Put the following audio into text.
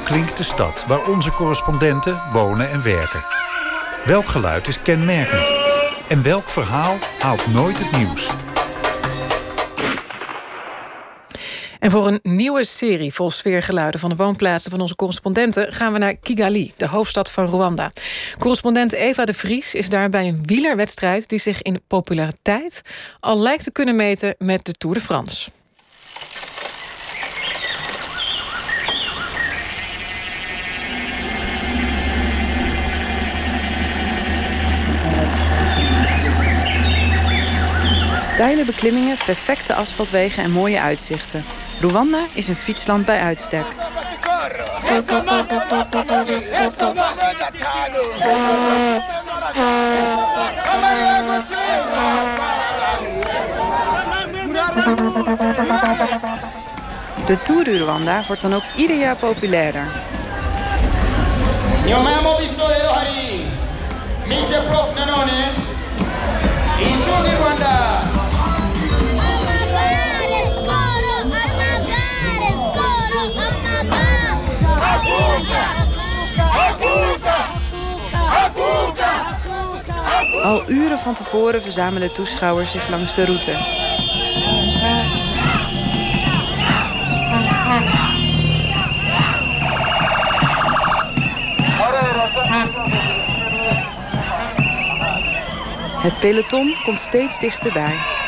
klinkt de stad waar onze correspondenten wonen en werken? Welk geluid is kenmerkend? En welk verhaal haalt nooit het nieuws? En voor een nieuwe serie vol sfeergeluiden van de woonplaatsen van onze correspondenten gaan we naar Kigali, de hoofdstad van Rwanda. Correspondent Eva de Vries is daar bij een wielerwedstrijd die zich in populariteit al lijkt te kunnen meten met de Tour de France. Steile beklimmingen, perfecte asfaltwegen en mooie uitzichten. Rwanda is een fietsland bij uitstek. De Tour du Rwanda wordt dan ook ieder jaar populairder. Al uren van tevoren verzamelen toeschouwers zich langs de route. Het peloton komt steeds dichterbij.